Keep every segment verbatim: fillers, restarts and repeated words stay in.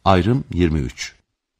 Ayrım yirmi üç.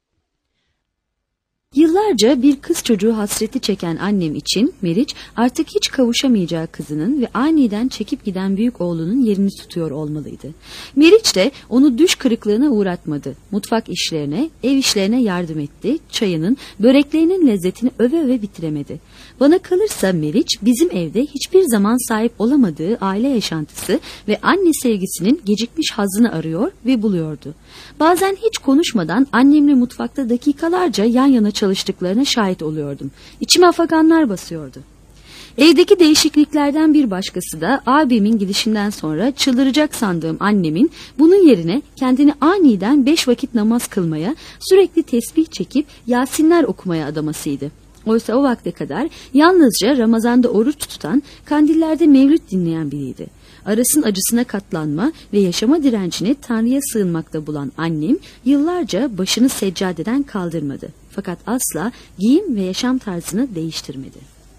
Yıllarca bir kız çocuğu hasreti çeken annem için Meriç artık hiç kavuşamayacağı kızının ve aniden çekip giden büyük oğlunun yerini tutuyor olmalıydı. Meriç de onu düş kırıklığına uğratmadı. Mutfak işlerine, ev işlerine yardım etti. Çayının, böreklerinin lezzetini öve öve bitiremedi. Bana kalırsa Meriç bizim evde hiçbir zaman sahip olamadığı aile yaşantısı ve anne sevgisinin gecikmiş hazzını arıyor ve buluyordu. Bazen hiç konuşmadan annemle mutfakta dakikalarca yan yana çalıştıklarına şahit oluyordum. İçime afakanlar basıyordu. Evdeki değişikliklerden bir başkası da abimin gidişinden sonra çıldıracak sandığım annemin bunun yerine kendini aniden beş vakit namaz kılmaya, sürekli tesbih çekip Yasinler okumaya adamasıydı. Oysa o vakte kadar yalnızca Ramazan'da oruç tutan, kandillerde mevlüt dinleyen biriydi. Aras'ın acısına katlanma ve yaşama direncini Tanrı'ya sığınmakta bulan annem yıllarca başını seccadeden kaldırmadı. Fakat asla giyim ve yaşam tarzını değiştirmedi.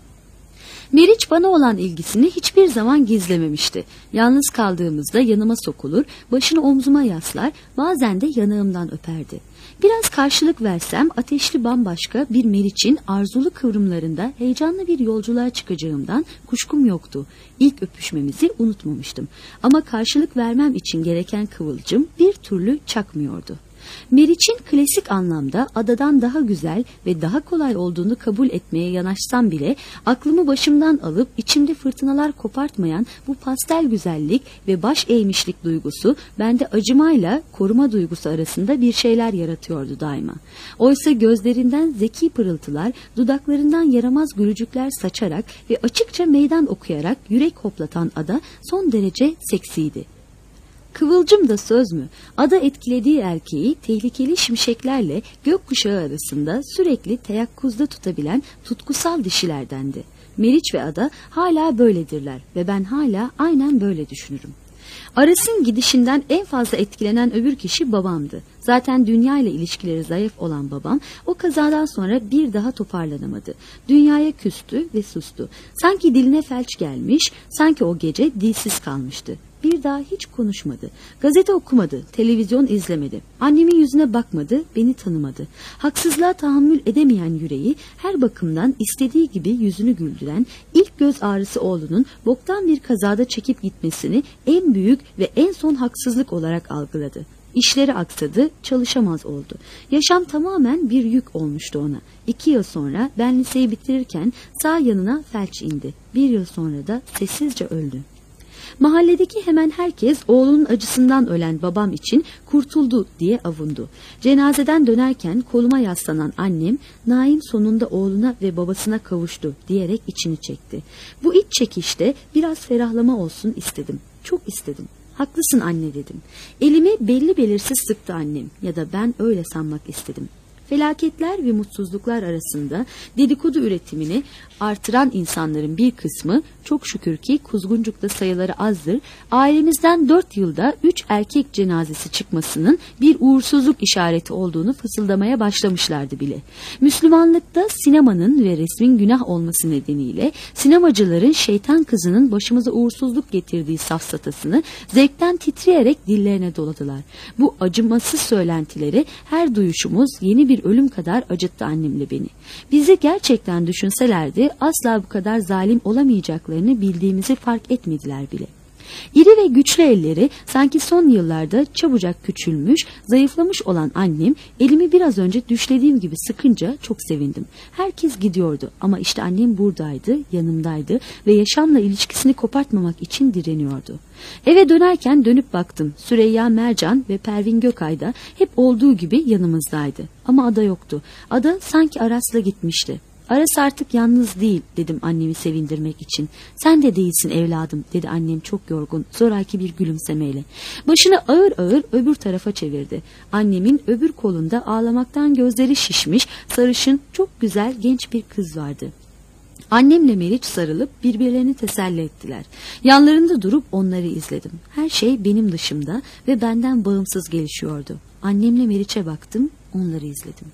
Meriç bana olan ilgisini hiçbir zaman gizlememişti. Yalnız kaldığımızda yanıma sokulur, başını omzuma yaslar, bazen de yanağımdan öperdi. Biraz karşılık versem ateşli bambaşka bir Meriç'in arzulu kıvrımlarında heyecanlı bir yolculuğa çıkacağımdan kuşkum yoktu. İlk öpüşmemizi unutmamıştım. Ama karşılık vermem için gereken kıvılcım bir türlü çakmıyordu. Meriç'in klasik anlamda adadan daha güzel ve daha kolay olduğunu kabul etmeye yanaşsam bile aklımı başımdan alıp içimde fırtınalar kopartmayan bu pastel güzellik ve baş eğmişlik duygusu bende acımayla koruma duygusu arasında bir şeyler yaratıyordu daima. Oysa gözlerinden zeki pırıltılar, dudaklarından yaramaz gülücükler saçarak ve açıkça meydan okuyarak yürek hoplatan ada son derece seksiydi. Kıvılcım da söz mü? Ada etkilediği erkeği tehlikeli şimşeklerle gökkuşağı arasında sürekli teyakkuzda tutabilen tutkusal dişilerdendi. Meriç ve Ada hala böyledirler ve ben hala aynen böyle düşünürüm. Aras'ın gidişinden en fazla etkilenen öbür kişi babamdı. Zaten dünya ile ilişkileri zayıf olan babam o kazadan sonra bir daha toparlanamadı. Dünyaya küstü ve sustu. Sanki diline felç gelmiş, sanki o gece dilsiz kalmıştı. Bir daha hiç konuşmadı. Gazete okumadı, televizyon izlemedi. Annemin yüzüne bakmadı, beni tanımadı. Haksızlığa tahammül edemeyen yüreği her bakımdan istediği gibi yüzünü güldüren ilk göz ağrısı oğlunun boktan bir kazada çekip gitmesini en büyük ve en son haksızlık olarak algıladı. İşleri aksadı, çalışamaz oldu. Yaşam tamamen bir yük olmuştu ona. İki yıl sonra ben liseyi bitirirken sağ yanına felç indi. Bir yıl sonra da sessizce öldü. Mahalledeki hemen herkes oğlunun acısından ölen babam için kurtuldu diye avundu. Cenazeden dönerken koluma yaslanan annem, Naim sonunda oğluna ve babasına kavuştu diyerek içini çekti. Bu iç çekişte biraz ferahlama olsun istedim. Çok istedim. Haklısın anne dedim. Elimi belli belirsiz sıktı annem ya da ben öyle sanmak istedim. Felaketler ve mutsuzluklar arasında dedikodu üretimini artıran insanların bir kısmı çok şükür ki Kuzguncuk'ta sayıları azdır. Ailemizden dört yılda üç erkek cenazesi çıkmasının bir uğursuzluk işareti olduğunu fısıldamaya başlamışlardı bile. Müslümanlıkta sinemanın ve resmin günah olması nedeniyle sinemacıların şeytan kızının başımıza uğursuzluk getirdiği safsatasını zevkten titreyerek dillerine doladılar. Bu acımasız söylentileri her duyuşumuz yeni bir ölüm kadar acıttı annemle beni. Bizi gerçekten düşünselerdi asla bu kadar zalim olamayacaklarını bildiğimizi fark etmediler bile. İri ve güçlü elleri sanki son yıllarda çabucak küçülmüş, zayıflamış olan annem elimi biraz önce düşlediğim gibi sıkınca çok sevindim. Herkes gidiyordu ama işte annem buradaydı, yanımdaydı ve yaşamla ilişkisini kopartmamak için direniyordu. Eve dönerken dönüp baktım. Süreyya Mercan ve Pervin Gökay da hep olduğu gibi yanımızdaydı. Ama Ada yoktu. Ada sanki Aras'la gitmişti. Aras artık yalnız değil dedim annemi sevindirmek için. Sen de değilsin evladım dedi annem çok yorgun, zoraki bir gülümsemeyle. Başını ağır ağır öbür tarafa çevirdi. Annemin öbür kolunda ağlamaktan gözleri şişmiş, sarışın, çok güzel genç bir kız vardı. Annemle Meriç sarılıp birbirlerini teselli ettiler. Yanlarında durup onları izledim. Her şey benim dışımda ve benden bağımsız gelişiyordu. Annemle Meriç'e baktım, onları izledim.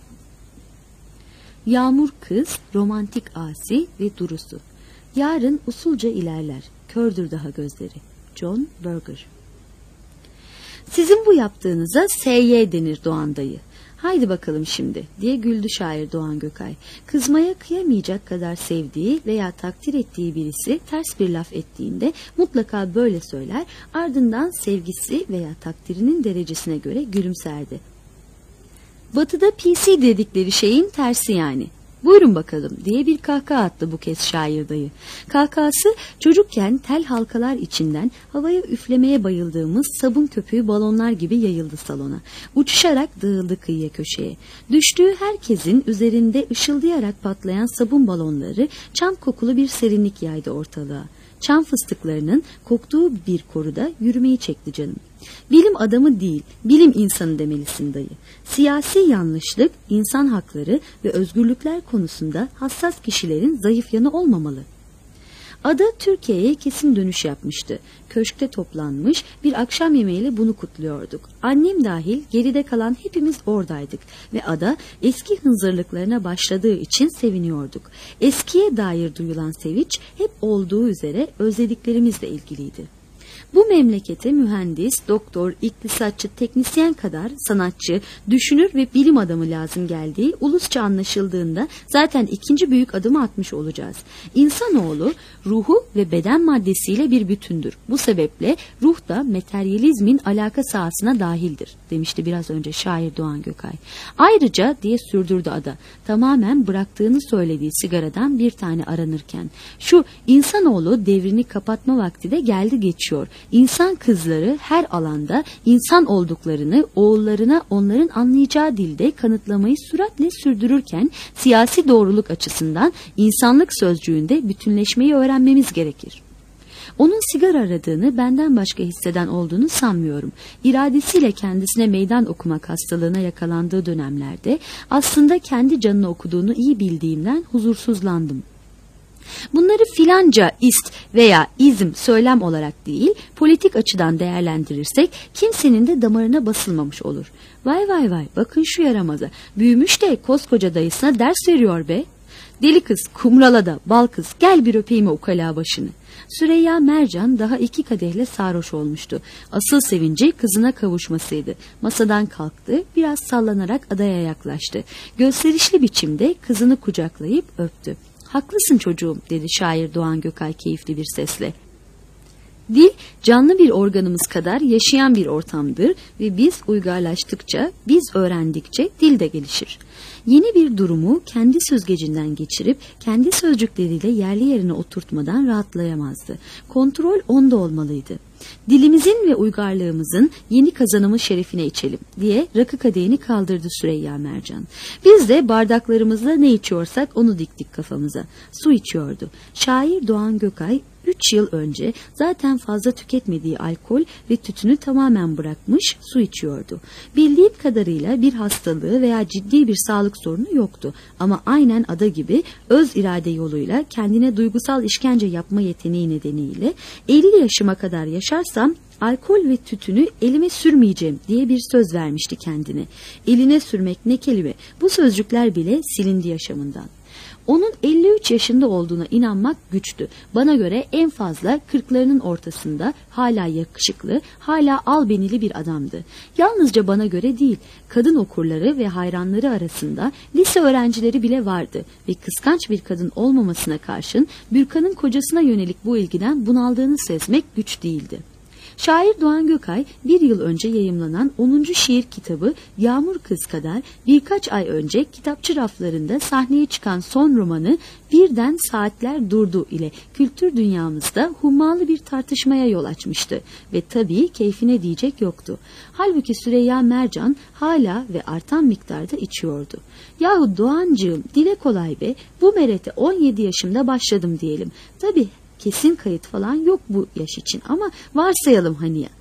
Yağmur kız, romantik asi ve durusu. Yarın usulca ilerler, kördür daha gözleri. John Berger. Sizin bu yaptığınıza S Y denir Doğan dayı. Haydi bakalım şimdi diye güldü şair Doğan Gökay. Kızmaya kıyamayacak kadar sevdiği veya takdir ettiği birisi ters bir laf ettiğinde mutlaka böyle söyler, ardından sevgisi veya takdirinin derecesine göre gülümserdi. Batı'da P C dedikleri şeyin tersi yani. Buyurun bakalım diye bir kahkaha attı bu kez şair dayı. Kahkahası çocukken tel halkalar içinden havaya üflemeye bayıldığımız sabun köpüğü balonlar gibi yayıldı salona. Uçuşarak dağıldı kıyıya köşeye. Düştüğü herkesin üzerinde ışıldayarak patlayan sabun balonları çam kokulu bir serinlik yaydı ortalığa. Çam fıstıklarının koktuğu bir koruda yürümeyi çekti canım. Bilim adamı değil, bilim insanı demelisin dayı. Siyasi yanlışlık, insan hakları ve özgürlükler konusunda hassas kişilerin zayıf yanı olmamalı. Ada Türkiye'ye kesin dönüş yapmıştı. Köşkte toplanmış bir akşam yemeğiyle bunu kutluyorduk. Annem dahil geride kalan hepimiz oradaydık ve ada eski hınzırlıklarına başladığı için seviniyorduk. Eskiye dair duyulan sevinç hep olduğu üzere özlediklerimizle ilgiliydi. Bu memlekete mühendis, doktor, iktisatçı, teknisyen kadar sanatçı, düşünür ve bilim adamı lazım geldiği ulusça anlaşıldığında zaten ikinci büyük adımı atmış olacağız. İnsanoğlu ruhu ve beden maddesiyle bir bütündür. Bu sebeple ruh da materyalizmin alaka sahasına dahildir demişti biraz önce şair Doğan Gökay. Ayrıca diye sürdürdü ada, tamamen bıraktığını söylediği sigaradan bir tane aranırken, şu insanoğlu devrini kapatma vakti de geldi geçiyor. İnsan kızları her alanda insan olduklarını oğullarına onların anlayacağı dilde kanıtlamayı süratle sürdürürken siyasi doğruluk açısından insanlık sözcüğünde bütünleşmeyi öğrenmemiz gerekir. Onun sigara aradığını benden başka hisseden olduğunu sanmıyorum. İradesiyle kendisine meydan okumak hastalığına yakalandığı dönemlerde aslında kendi canını okuduğunu iyi bildiğimden huzursuzlandım. Bunları filanca ist veya izm söylem olarak değil, politik açıdan değerlendirirsek kimsenin de damarına basılmamış olur. Vay vay vay, bakın şu yaramaza, büyümüş de koskoca dayısına ders veriyor be. Deli kız, kumralada, bal kız, gel bir öpeyim o ukala başını. Süreyya Mercan daha iki kadehle sarhoş olmuştu. Asıl sevinci kızına kavuşmasıydı. Masadan kalktı, biraz sallanarak adaya yaklaştı. Gösterişli biçimde kızını kucaklayıp öptü. Haklısın çocuğum dedi şair Doğan Gökay keyifli bir sesle. Dil canlı bir organımız kadar yaşayan bir ortamdır ve biz uygarlaştıkça, biz öğrendikçe dil de gelişir. Yeni bir durumu kendi süzgecinden geçirip kendi sözcükleriyle yerli yerine oturtmadan rahatlayamazdı. Kontrol onda olmalıydı. Dilimizin ve uygarlığımızın yeni kazanımı şerefine içelim diye rakı kadehini kaldırdı Süreyya Mercan. Biz de bardaklarımızla ne içiyorsak onu diktik kafamıza. Su içiyordu. Şair Doğan Gökay üç yıl önce zaten fazla tüketmediği alkol ve tütünü tamamen bırakmış, su içiyordu. Bildiğim kadarıyla bir hastalığı veya ciddi bir sağlık sorunu yoktu. Ama aynen ada gibi öz irade yoluyla kendine duygusal işkence yapma yeteneği nedeniyle elli yaşıma kadar yaşarsam alkol ve tütünü elime sürmeyeceğim diye bir söz vermişti kendine. Eline sürmek ne kelime, bu sözcükler bile silindi yaşamından. Onun elli üç yaşında olduğuna inanmak güçtü. Bana göre en fazla kırklarının ortasında hala yakışıklı, hala albenili bir adamdı. Yalnızca bana göre değil, kadın okurları ve hayranları arasında lise öğrencileri bile vardı ve kıskanç bir kadın olmamasına karşın Bürkan'ın kocasına yönelik bu ilgiden bunaldığını sezmek güç değildi. Şair Doğan Gökay bir yıl önce yayımlanan onuncu şiir kitabı Yağmur Kız kadar birkaç ay önce kitapçı raflarında sahneye çıkan son romanı Birden Saatler Durdu ile kültür dünyamızda hummalı bir tartışmaya yol açmıştı ve tabii keyfine diyecek yoktu. Halbuki Süreyya Mercan hala ve artan miktarda içiyordu. Yahu Doğancığım, dile kolay be, bu merete on yedi yaşımda başladım diyelim. Tabii kesin kayıt falan yok bu yaş için ama varsayalım hani ya.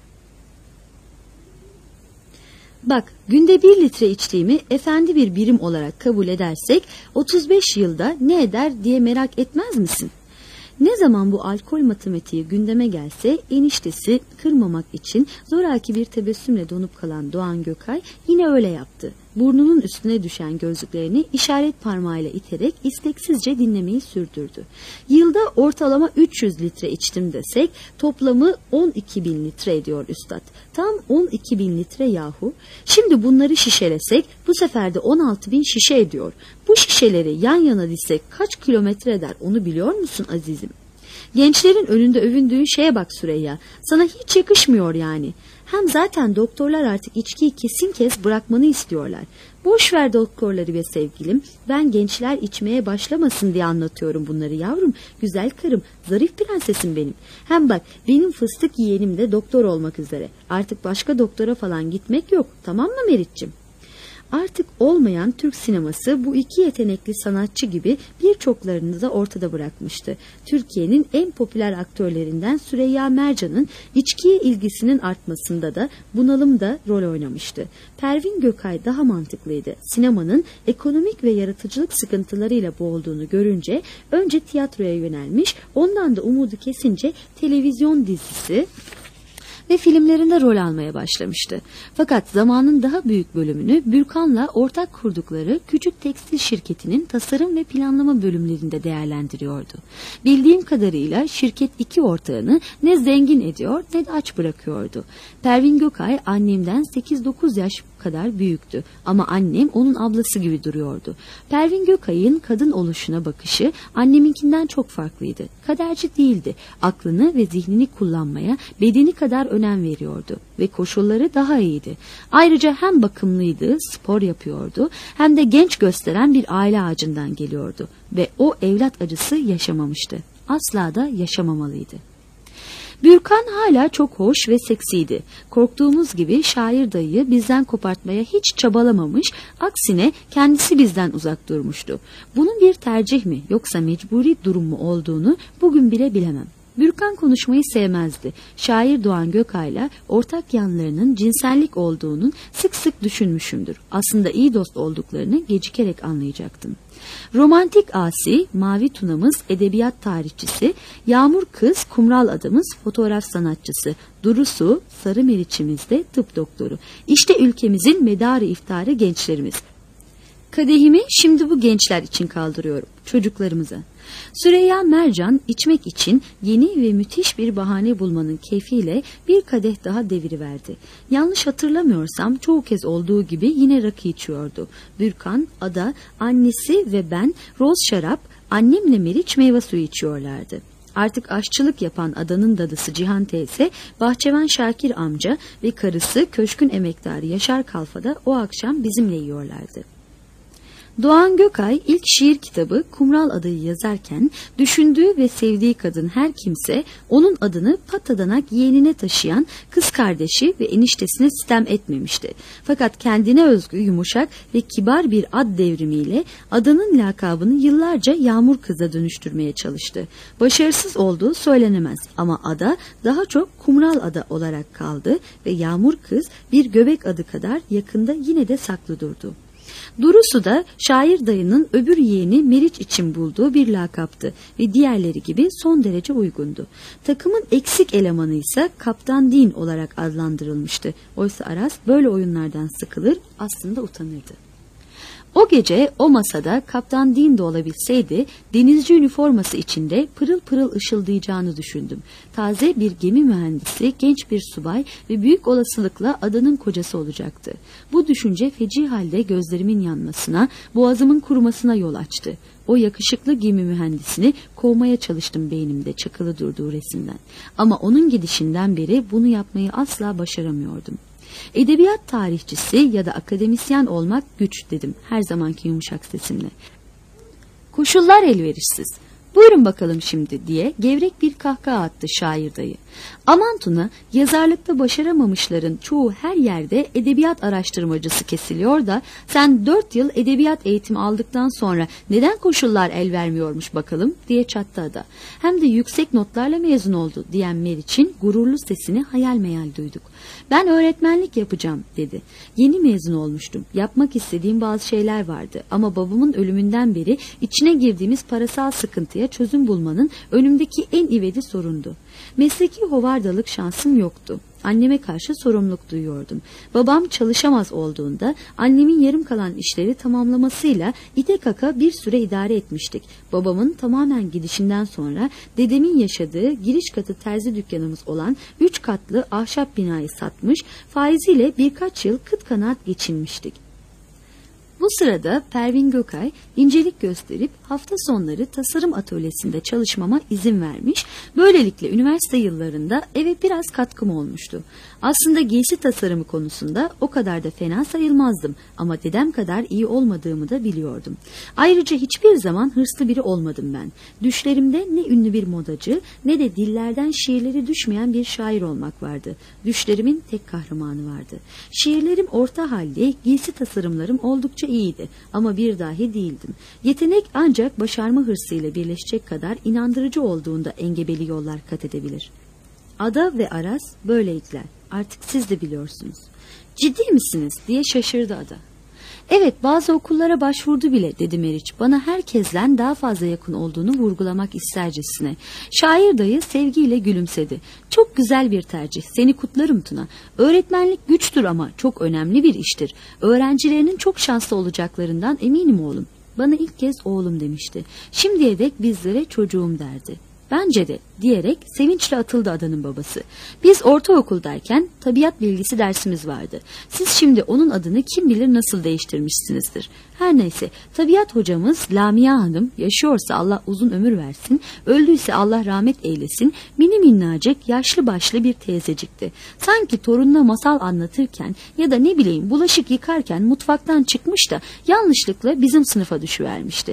Bak, günde bir litre içtiğimi efendi bir birim olarak kabul edersek otuz beş yılda ne eder diye merak etmez misin? Ne zaman bu alkol matematiği gündeme gelse eniştesi kırmamak için zoraki bir tebessümle donup kalan Doğan Gökay yine öyle yaptı. Burnunun üstüne düşen gözlüklerini işaret parmağıyla iterek isteksizce dinlemeyi sürdürdü. Yılda ortalama üç yüz litre içtim desek toplamı on iki bin litre ediyor üstad. Tam on iki bin litre yahu. Şimdi bunları şişelesek bu sefer de on altı bin şişe ediyor. Bu şişeleri yan yana dizsek kaç kilometre eder onu biliyor musun azizim? Gençlerin önünde övündüğün şeye bak Süreyya. Sana hiç yakışmıyor yani. Hem zaten doktorlar artık içkiyi kesin kes bırakmanı istiyorlar. Boş ver doktorları be sevgilim. Ben gençler içmeye başlamasın diye anlatıyorum bunları yavrum. Güzel karım, zarif prensesim benim. Hem bak benim fıstık yeğenim de doktor olmak üzere. Artık başka doktora falan gitmek yok. Tamam mı Meriç'ciğim? Artık olmayan Türk sineması bu iki yetenekli sanatçı gibi birçoklarını da ortada bırakmıştı. Türkiye'nin en popüler aktörlerinden Süreyya Mercan'ın içkiye ilgisinin artmasında da bunalımda rol oynamıştı. Pervin Gökay daha mantıklıydı. Sinemanın ekonomik ve yaratıcılık sıkıntılarıyla boğulduğunu görünce önce tiyatroya yönelmiş, ondan da umudu kesince televizyon dizisi ve filmlerinde rol almaya başlamıştı. Fakat zamanın daha büyük bölümünü Bürkan'la ortak kurdukları küçük tekstil şirketinin tasarım ve planlama bölümlerinde değerlendiriyordu. Bildiğim kadarıyla şirket iki ortağını ne zengin ediyor ne de aç bırakıyordu. Pervin Gökay annemden sekiz dokuz yaş kadar büyüktü ama annem onun ablası gibi duruyordu. Pervin Gökay'ın kadın oluşuna bakışı anneminkinden çok farklıydı. Kaderci değildi. Aklını ve zihnini kullanmaya bedeni kadar önem veriyordu ve koşulları daha iyiydi. Ayrıca hem bakımlıydı, spor yapıyordu hem de genç gösteren bir aile ağacından geliyordu ve o evlat acısı yaşamamıştı. Asla da yaşamamalıydı. Bürkan hala çok hoş ve seksiydi. Korktuğumuz gibi şair dayıyı bizden kopartmaya hiç çabalamamış, aksine kendisi bizden uzak durmuştu. Bunun bir tercih mi yoksa mecburi durum mu olduğunu bugün bile bilemem. Bürkan konuşmayı sevmezdi. Şair Doğan Gökay'la ortak yanlarının cinsellik olduğunun sık sık düşünmüşümdür. Aslında iyi dost olduklarını gecikerek anlayacaktım. Romantik asi, Mavi Tuna'mız edebiyat tarihçisi, Yağmur Kız kumral adamız fotoğraf sanatçısı, Durusu Sarı Meriç'imiz de tıp doktoru. İşte ülkemizin medarı iftarı gençlerimiz. Kadehimi şimdi bu gençler için kaldırıyorum, çocuklarımıza. Süreyya Mercan içmek için yeni ve müthiş bir bahane bulmanın keyfiyle bir kadeh daha deviriverdi. Yanlış hatırlamıyorsam çoğu kez olduğu gibi yine rakı içiyordu. Bürkan, Ada, annesi ve ben roz şarap, annemle Meriç meyve suyu içiyorlardı. Artık aşçılık yapan Adanın dadısı Cihan teyze, bahçıvan Şakir amca ve karısı köşkün emektarı Yaşar Kalfa da o akşam bizimle yiyorlardı. Doğan Gökay ilk şiir kitabı Kumral Adayı yazarken düşündüğü ve sevdiği kadın her kimse onun adını patadanak yeğenine taşıyan kız kardeşi ve eniştesine sitem etmemişti. Fakat kendine özgü yumuşak ve kibar bir ad devrimiyle adanın lakabını yıllarca Yağmur Kız'a dönüştürmeye çalıştı. Başarısız olduğu söylenemez ama ada daha çok Kumral Ada olarak kaldı ve Yağmur Kız bir göbek adı kadar yakında yine de saklı durdu. Durusu da şair dayının öbür yeğeni Meriç için bulduğu bir lakaptı ve diğerleri gibi son derece uygundu. Takımın eksik elemanı ise Kaptan Din olarak adlandırılmıştı. Oysa Aras böyle oyunlardan sıkılır, aslında utanırdı. O gece o masada Kaptan Din de olabilseydi denizci üniforması içinde pırıl pırıl ışıldayacağını düşündüm. Taze bir gemi mühendisi, genç bir subay ve büyük olasılıkla adanın kocası olacaktı. Bu düşünce feci halde gözlerimin yanmasına, boğazımın kurumasına yol açtı. O yakışıklı gemi mühendisini kovmaya çalıştım beynimde çakılı durduğu resimden. Ama onun gidişinden beri bunu yapmayı asla başaramıyordum. Edebiyat tarihçisi ya da akademisyen olmak güç dedim her zamanki yumuşak sesimle. Koşullar elverişsiz. Buyurun bakalım şimdi diye gevrek bir kahkaha attı şair dayı. Aman Tuna, yazarlıkta başaramamışların çoğu her yerde edebiyat araştırmacısı kesiliyor da sen dört yıl edebiyat eğitimi aldıktan sonra neden koşullar el vermiyormuş bakalım diye çattı Ada. Hem de yüksek notlarla mezun oldu diyen Meriç'in gururlu sesini hayal meyal duyduk. Ben öğretmenlik yapacağım dedi. Yeni mezun olmuştum. Yapmak istediğim bazı şeyler vardı ama babamın ölümünden beri içine girdiğimiz parasal sıkıntıya sıkıntıya çözüm bulmanın önümdeki en ivedi sorundu. Mesleki hovardalık şansım yoktu. Anneme karşı sorumluluk duyuyordum. Babam çalışamaz olduğunda annemin yarım kalan işleri tamamlamasıyla ite kaka bir süre idare etmiştik. Babamın tamamen gidişinden sonra dedemin yaşadığı giriş katı terzi dükkanımız olan üç katlı ahşap binayı satmış, faiziyle birkaç yıl kıt kanaat geçinmiştik. Bu sırada Pervin Gökay incelik gösterip hafta sonları tasarım atölyesinde çalışmama izin vermiş, böylelikle üniversite yıllarında eve biraz katkım olmuştu. Aslında giysi tasarımı konusunda o kadar da fena sayılmazdım ama dedem kadar iyi olmadığımı da biliyordum. Ayrıca hiçbir zaman hırslı biri olmadım ben. Düşlerimde ne ünlü bir modacı ne de dillerden şiirleri düşmeyen bir şair olmak vardı. Düşlerimin tek kahramanı vardı. Şiirlerim orta halli, giysi tasarımlarım oldukça iyiydi ama bir dahi değildim. Yetenek ancak başarma hırsıyla birleşecek kadar inandırıcı olduğunda engebeli yollar kat edebilir. Ada ve Aras böyleydiler. Artık siz de biliyorsunuz. Ciddi misiniz diye şaşırdı Ada. Evet, bazı okullara başvurdu bile dedi Meriç. Bana herkesten daha fazla yakın olduğunu vurgulamak istercesine. Şair dayı sevgiyle gülümsedi. Çok güzel bir tercih. Seni kutlarım Tuna. Öğretmenlik güçtür ama çok önemli bir iştir. Öğrencilerinin çok şanslı olacaklarından eminim oğlum. Bana ilk kez oğlum demişti. Şimdiye dek bizlere çocuğum derdi. Bence de diyerek sevinçle atıldı Adanın babası. Biz ortaokuldayken tabiat bilgisi dersimiz vardı. Siz şimdi onun adını kim bilir nasıl değiştirmişsinizdir. Her neyse, tabiat hocamız Lamia Hanım yaşıyorsa Allah uzun ömür versin, öldüyse Allah rahmet eylesin, mini minnacık yaşlı başlı bir teyzecikti. Sanki torununa masal anlatırken ya da ne bileyim bulaşık yıkarken mutfaktan çıkmış da yanlışlıkla bizim sınıfa düşüvermişti.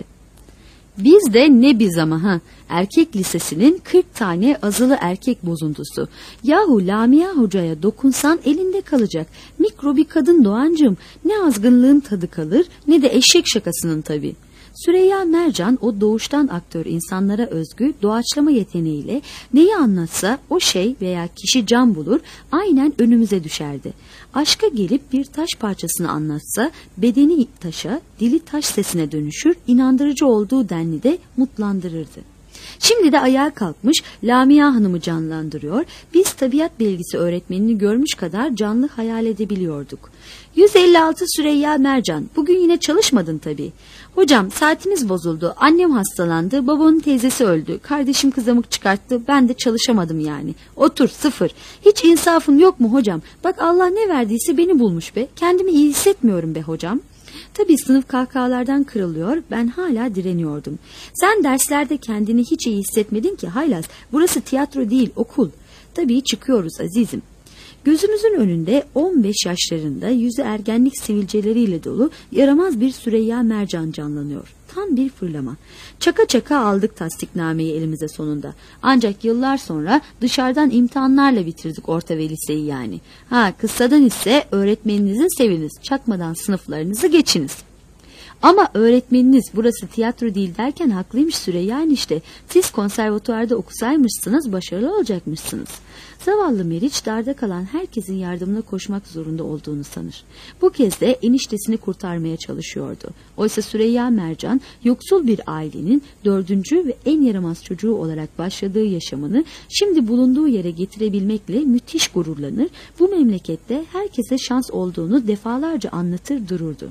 Biz de ne biz ama ha, erkek lisesinin kırk tane azılı erkek bozuntusu. Yahu Lamia hocaya dokunsan elinde kalacak. Mikro bir kadın Doğancığım, ne azgınlığın tadı kalır ne de eşek şakasının tabii. Süreyya Mercan o doğuştan aktör insanlara özgü doğaçlama yeteneğiyle neyi anlatsa o şey veya kişi can bulur, aynen önümüze düşerdi. Aşka gelip bir taş parçasını anlatsa bedeni taşa, dili taş sesine dönüşür, inandırıcı olduğu denli de mutlandırırdı. Şimdi de ayağa kalkmış Lamia Hanım'ı canlandırıyor, biz tabiat bilgisi öğretmenini görmüş kadar canlı hayal edebiliyorduk. yüz elli altı Süreyya Mercan, bugün yine çalışmadın tabii. Hocam saatimiz bozuldu, annem hastalandı, babanın teyzesi öldü, kardeşim kızamık çıkarttı, ben de çalışamadım yani. Otur sıfır, hiç insafın yok mu hocam? Bak Allah ne verdiyse beni bulmuş be, kendimi iyi hissetmiyorum be hocam. Tabii sınıf kahkahalardan kırılıyor, ben hala direniyordum. Sen derslerde kendini hiç iyi hissetmedin ki haylaz, burası tiyatro değil okul. Tabii çıkıyoruz azizim. Gözümüzün önünde on beş yaşlarında yüzü ergenlik sivilceleriyle dolu yaramaz bir Süreyya Mercan canlanıyor. Tam bir fırlama. Çaka çaka aldık tasdiknameyi elimize sonunda. Ancak yıllar sonra dışarıdan imtihanlarla bitirdik orta ve liseyi yani. Ha kıssadan ise öğretmeninizin seviniz, çakmadan sınıflarınızı geçiniz. Ama öğretmeniniz burası tiyatro değil derken haklıymış Süreyya enişte. Siz konservatuvarda okusaymışsınız başarılı olacakmışsınız. Zavallı Meriç darda kalan herkesin yardımına koşmak zorunda olduğunu sanır. Bu kez de eniştesini kurtarmaya çalışıyordu. Oysa Süreyya Mercan yoksul bir ailenin dördüncü ve en yaramaz çocuğu olarak başladığı yaşamını şimdi bulunduğu yere getirebilmekle müthiş gururlanır. Bu memlekette herkese şans olduğunu defalarca anlatır dururdu.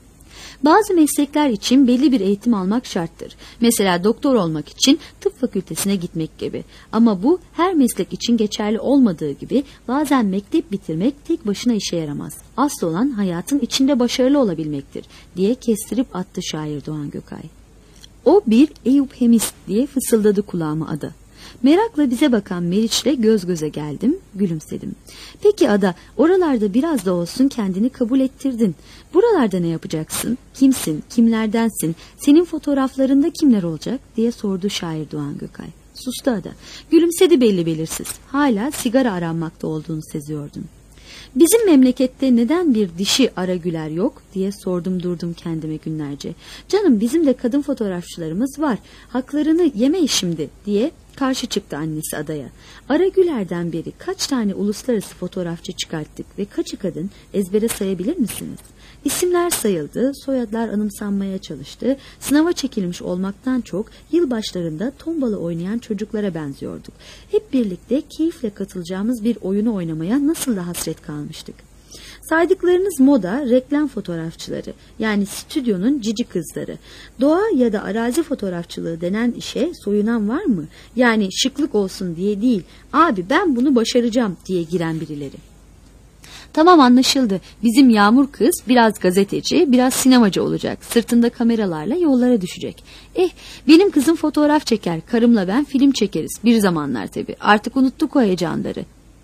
Bazı meslekler için belli bir eğitim almak şarttır. Mesela doktor olmak için tıp fakültesine gitmek gibi. Ama bu her meslek için geçerli olmadığı gibi bazen mektep bitirmek tek başına işe yaramaz. Asıl olan hayatın içinde başarılı olabilmektir diye kestirip attı şair Doğan Gökay. O bir Eyüp Hemis diye fısıldadı kulağıma Ada. Merakla bize bakan Meriç'le göz göze geldim, gülümsedim. Peki Ada, oralarda biraz da olsun kendini kabul ettirdin. Buralarda ne yapacaksın? Kimsin? Kimlerdensin? Senin fotoğraflarında kimler olacak? Diye sordu şair Doğan Gökay. Sustu Ada. Gülümsedi belli belirsiz. Hala sigara aranmakta olduğunu seziyordum. Bizim memlekette neden bir dişi Ara Güler yok diye sordum durdum kendime günlerce. Canım bizim de kadın fotoğrafçılarımız var. Haklarını yeme şimdi diye karşı çıktı annesi Ada'ya. Ara Güler'den beri kaç tane uluslararası fotoğrafçı çıkarttık ve kaçı kadın ezbere sayabilir misiniz? İsimler sayıldı, soyadlar anımsanmaya çalıştı. Sınava çekilmiş olmaktan çok yılbaşlarında tombala oynayan çocuklara benziyorduk. Hep birlikte keyifle katılacağımız bir oyunu oynamaya nasıl da hasret kalmıştık. Saydıklarınız moda, reklam fotoğrafçıları, yani stüdyonun cici kızları. Doğa ya da arazi fotoğrafçılığı denen işe soyunan var mı? Yani şıklık olsun diye değil, abi ben bunu başaracağım diye giren birileri. Tamam, anlaşıldı. Bizim Yağmur kız biraz gazeteci, biraz sinemacı olacak. Sırtında kameralarla yollara düşecek. Eh, benim kızım fotoğraf çeker, karımla ben film çekeriz. Bir zamanlar tabii. Artık unuttuk o heyecanları.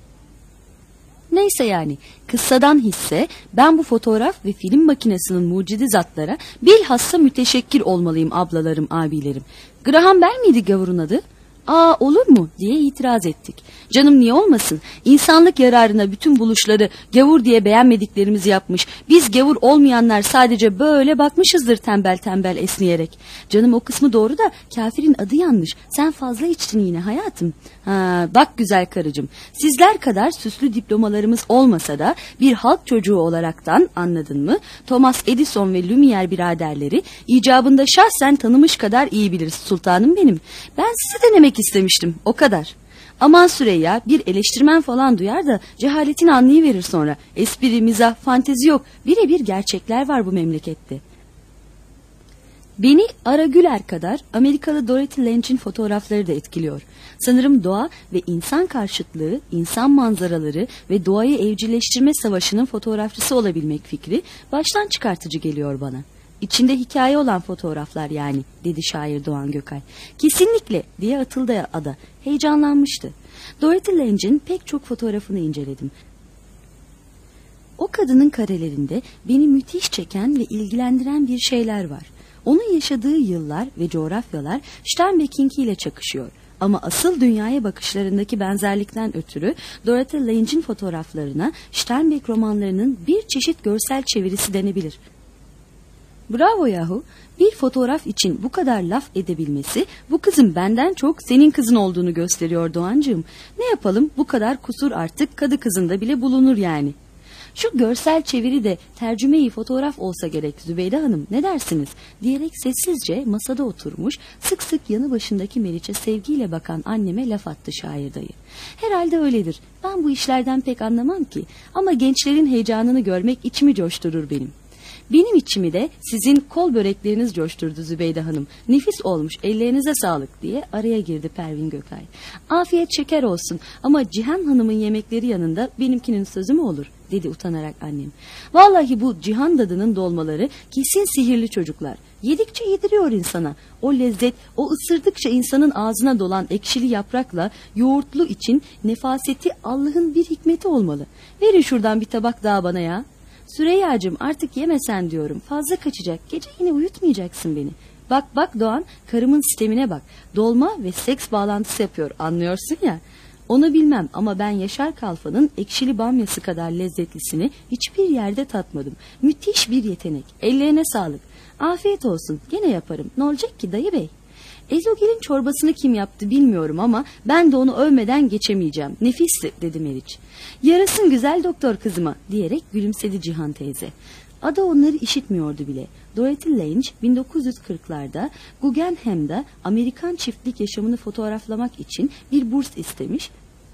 Neyse yani, kıssadan hisse ben bu fotoğraf ve film makinesinin mucidi zatlara bilhassa müteşekkir olmalıyım ablalarım, abilerim. Graham Bell miydi gavurun adı? Aa, olur mu diye itiraz ettik. Canım, niye olmasın? İnsanlık yararına bütün buluşları gavur diye beğenmediklerimizi yapmış. Biz gavur olmayanlar sadece böyle bakmışızdır tembel tembel esniyerek. Canım, o kısmı doğru da kafirin adı yanlış. Sen fazla içtin yine hayatım. Ha, bak güzel karıcığım, sizler kadar süslü diplomalarımız olmasa da bir halk çocuğu olaraktan, anladın mı? Thomas Edison ve Lumière biraderleri icabında şahsen tanımış kadar iyi biliriz sultanım benim. Ben sizi denemek istemiştim, o kadar. Aman Süreyya, bir eleştirmen falan duyar da cehaletini anlayıverir sonra. Espri, mizah, fantezi yok. Birebir gerçekler var bu memlekette. Beni Ara Güler kadar Amerikalı Dorothy Lange'in fotoğrafları da etkiliyor. Sanırım doğa ve insan karşıtlığı, insan manzaraları ve doğayı evcilleştirme savaşının fotoğrafçısı olabilmek fikri baştan çıkartıcı geliyor bana. İçinde hikaye olan fotoğraflar yani, dedi şair Doğan Gökay. Kesinlikle diye atıldı ada. Heyecanlanmıştı. Dorothy Lange'in pek çok fotoğrafını inceledim. O kadının karelerinde beni müthiş çeken ve ilgilendiren bir şeyler var. Onun yaşadığı yıllar ve coğrafyalar Sternbeck'inki ile çakışıyor. Ama asıl dünyaya bakışlarındaki benzerlikten ötürü Dorothy Lange'in fotoğraflarına Sternbeck romanlarının bir çeşit görsel çevirisi denebilir. Bravo yahu, bir fotoğraf için bu kadar laf edebilmesi bu kızın benden çok senin kızın olduğunu gösteriyor Doğancığım. Ne yapalım, bu kadar kusur artık kadı kızında bile bulunur yani. Şu görsel çeviri de tercümeyi fotoğraf olsa gerek Zübeyde Hanım, ne dersiniz? Diyerek sessizce masada oturmuş, sık sık yanı başındaki Meriç'e sevgiyle bakan anneme laf attı şair dayı. Herhalde öyledir, ben bu işlerden pek anlamam ki, ama gençlerin heyecanını görmek içimi coşturur benim. Benim içimi de sizin kol börekleriniz coşturdu Zübeyde Hanım. Nefis olmuş, ellerinize sağlık diye araya girdi Pervin Gökay. Afiyet şeker olsun ama Cihan Hanım'ın yemekleri yanında benimkinin sözü mü olur, dedi utanarak annem. Vallahi bu Cihan dadının dolmaları kesin sihirli çocuklar. Yedikçe yediriyor insana. O lezzet, o ısırdıkça insanın ağzına dolan ekşili yaprakla yoğurtlu için nefaseti Allah'ın bir hikmeti olmalı. Verin şuradan bir tabak daha bana ya. Süreyyacığım, artık yemesen diyorum, fazla kaçacak, gece yine uyutmayacaksın beni. Bak bak Doğan, karımın sistemine bak, dolma ve seks bağlantısı yapıyor, anlıyorsun ya. Onu bilmem ama ben Yaşar Kalfa'nın ekşili bamyası kadar lezzetlisini hiçbir yerde tatmadım. Müthiş bir yetenek, ellerine sağlık. Afiyet olsun, gene yaparım, ne olacak ki dayı bey? Ezogel'in çorbasını kim yaptı bilmiyorum ama ben de onu övmeden geçemeyeceğim. Nefisti, dedi Meriç. Yarasın güzel doktor kızıma, diyerek gülümsedi Cihan teyze. Ada onları işitmiyordu bile. Dorothy Lange bin dokuz yüz kırklarda Guggenheim'da Amerikan çiftlik yaşamını fotoğraflamak için bir burs istemiş.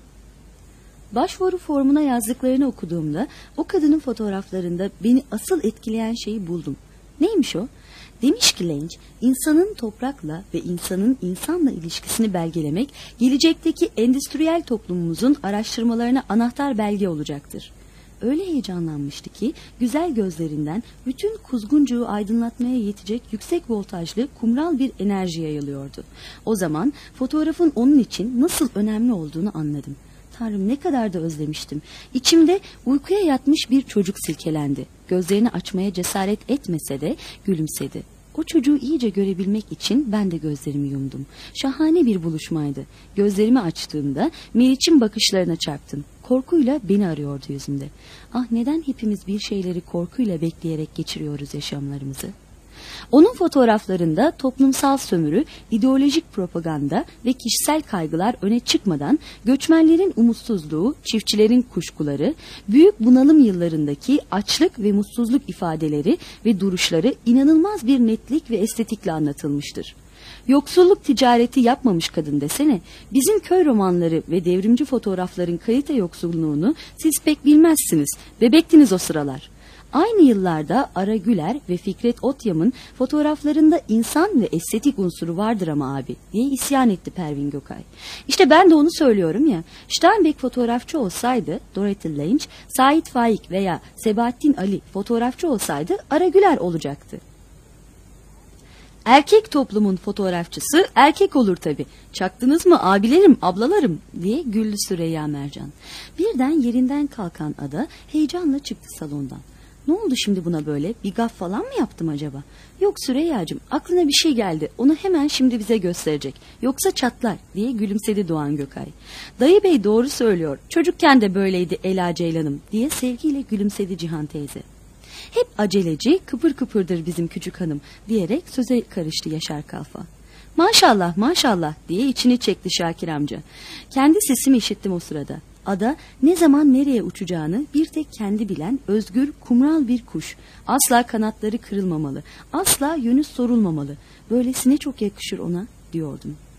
Başvuru formuna yazdıklarını okuduğumda o kadının fotoğraflarında beni asıl etkileyen şeyi buldum. Neymiş o? Demiş ki Lange, insanın toprakla ve insanın insanla ilişkisini belgelemek, gelecekteki endüstriyel toplumumuzun araştırmalarına anahtar belge olacaktır. Öyle heyecanlanmıştı ki, güzel gözlerinden bütün kuzguncuğu aydınlatmaya yetecek yüksek voltajlı kumral bir enerji yayılıyordu. O zaman fotoğrafın onun için nasıl önemli olduğunu anladım. Tanrım, ne kadar da özlemiştim. İçimde uykuya yatmış bir çocuk silkelendi. Gözlerini açmaya cesaret etmese de gülümsedi. O çocuğu iyice görebilmek için ben de gözlerimi yumdum. Şahane bir buluşmaydı. Gözlerimi açtığımda Meriç'in bakışlarına çarptım. Korkuyla beni arıyordu yüzümde. Ah, neden hepimiz bir şeyleri korkuyla bekleyerek geçiriyoruz yaşamlarımızı? Onun fotoğraflarında toplumsal sömürü, ideolojik propaganda ve kişisel kaygılar öne çıkmadan göçmenlerin umutsuzluğu, çiftçilerin kuşkuları, büyük bunalım yıllarındaki açlık ve mutsuzluk ifadeleri ve duruşları inanılmaz bir netlik ve estetikle anlatılmıştır. Yoksulluk ticareti yapmamış kadın desene, bizim köy romanları ve devrimci fotoğrafların kalite yoksulluğunu siz pek bilmezsiniz, bebektiniz o sıralar. Aynı yıllarda Ara Güler ve Fikret Otyam'ın fotoğraflarında insan ve estetik unsuru vardır ama abi diye isyan etti Pervin Gökay. İşte ben de onu söylüyorum ya, Steinbeck fotoğrafçı olsaydı Dorothy Lange, Sait Faik veya Sebahattin Ali fotoğrafçı olsaydı Ara Güler olacaktı. Erkek toplumun fotoğrafçısı erkek olur tabi. Çaktınız mı abilerim, ablalarım diye güldü Süreyya Mercan. Birden yerinden kalkan Ada heyecanla çıktı salondan. Ne oldu şimdi buna böyle? Bir gaf falan mı yaptım acaba? Yok Süreyya'cığım, aklına bir şey geldi. Onu hemen şimdi bize gösterecek. Yoksa çatlar diye gülümsedi Doğan Gökay. Dayı bey doğru söylüyor. Çocukken de böyleydi Ela Ceylan'ım diye sevgiyle gülümsedi Cihan teyze. Hep aceleci, kıpır kıpırdır bizim küçük hanım diyerek söze karıştı Yaşar Kalfa. Maşallah maşallah diye içini çekti Şakir amca. Kendi sesimi işittim o sırada. Ada ne zaman nereye uçacağını bir tek kendi bilen özgür, kumral bir kuş. Asla kanatları kırılmamalı, asla yönü sorulmamalı. Böylesine çok yakışır ona diyordum.